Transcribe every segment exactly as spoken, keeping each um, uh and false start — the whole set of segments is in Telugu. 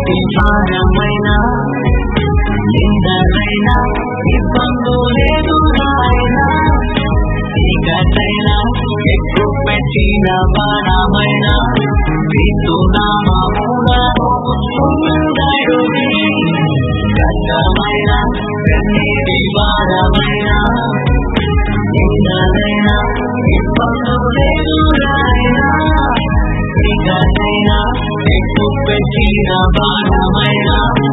ప్రతి భారమైన నిందలైన ఇబ్బందు లేదు నాయన చీకటైన ఎక్కువ పెట్టిన బాణమైన కష్టమైన కన్నీటి భారమైన నిందలైన ఇబ్బందు లేదు నాయన చీకటైన ఎక్కువ పెట్టిన బాణమైన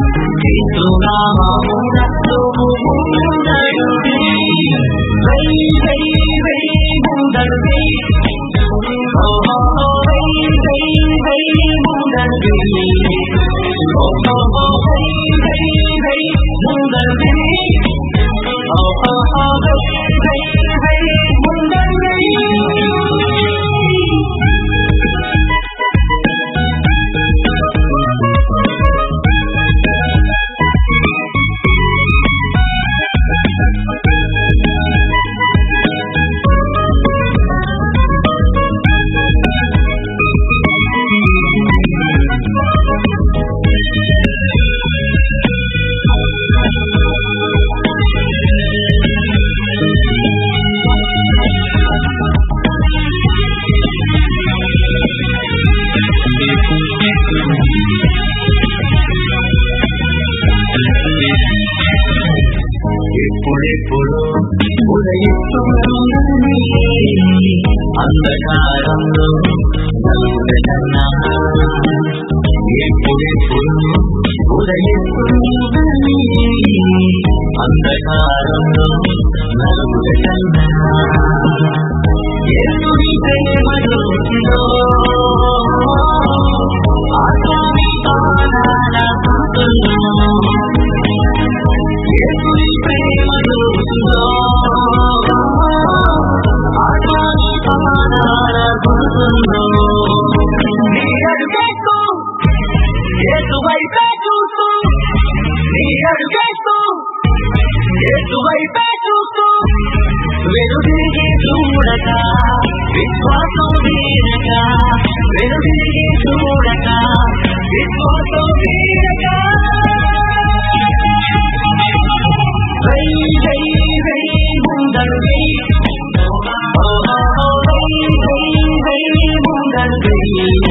ఎప్పుడెప్పుడు ఉదయిస్తున్నది అంధకారంలో నలుగురన్నా ఎప్పుడెప్పుడు ఉదయిస్తున్నది అంధకారంలో నలుగురన్నా ఎదురి ప్రేమలో ఆత్మని ఆనందపడుతున్నా ఎదురి ప్రేమలో ఆత్మని ఆనందపడుతున్నా నీ అడుగేస్తూ యేసువైపే చూస్తూ నీ అడుగేస్తూ యేసువైపే చూస్తూ వెనుదిరిగి చూడక విశ్వాసం వీరక వెనుదిరిగి చూడక విశ్వాసం వీరక వై వై వై ముందరు వై వై వై ముందరు వై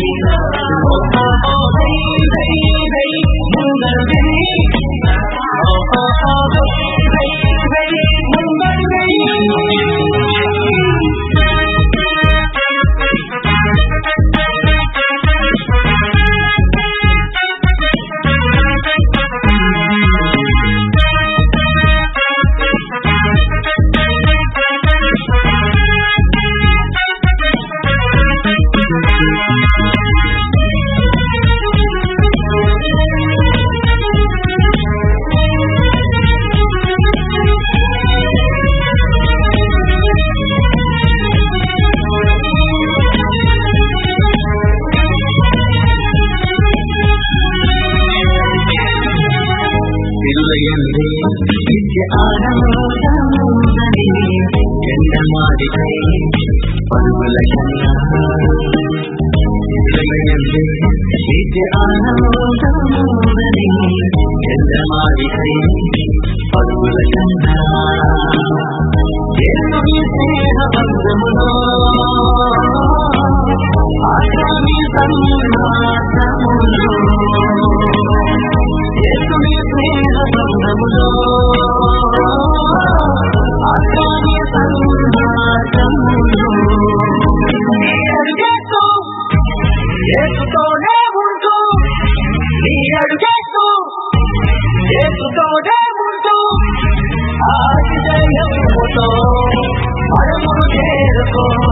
వై వై వై ముందరు వై నిత్య ఆనందముందని ఎండమాడితే పరుగుల కన్నా నిత్య ఆనందముందని ఎండమాడితే పరుగుల కన్నా ఎన్ని స్నేహబంధములో ఆగామి సన్మాసములో ఎన్ని స్నేహబంధములో ఆగామి సన్మాసములో నీ అడుగేస్తూ యేసుతోనే ఉంటూ నీ అడుగేస్తూ యేసుతోనే ఉంటూ ఆతిథ్యముతో పరమును చేరుకో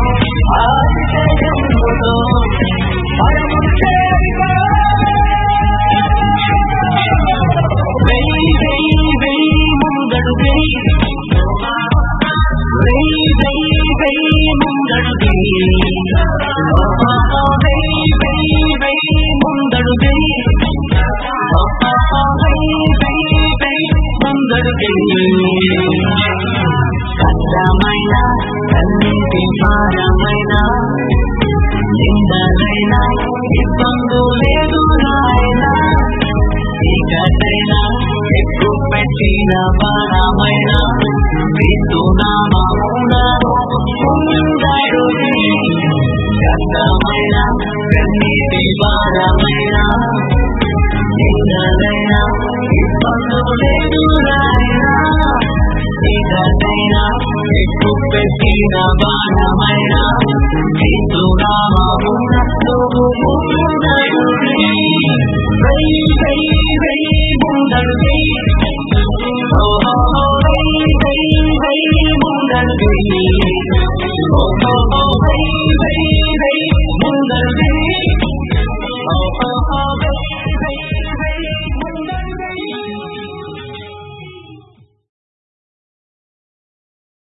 పెట్టిన బాణమైన వింటున్నామౌన ముందడుగి కష్టమైన కన్నీటి భారమైన నిన్నలైనా ఇబ్బందులు లేదు నాయనా ఇదైనా ఎక్కువ పెట్టిన బాణ